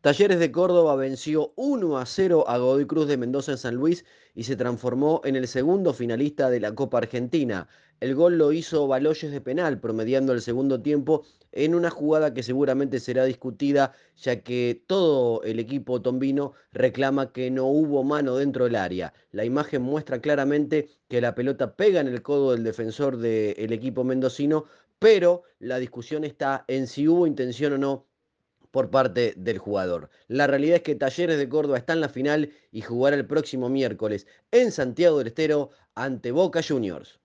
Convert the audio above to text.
Talleres de Córdoba venció 1-0 a Godoy Cruz de Mendoza en San Luis y se transformó en el segundo finalista de la Copa Argentina. El gol lo hizo Baloyes de penal, promediando el segundo tiempo en una jugada que seguramente será discutida, ya que todo el equipo tombino reclama que no hubo mano dentro del área. La imagen muestra claramente que la pelota pega en el codo del defensor del equipo mendocino, pero la discusión está en si hubo intención o no por parte del jugador. La realidad es que Talleres de Córdoba está en la final y jugará el próximo miércoles en Santiago del Estero ante Boca Juniors.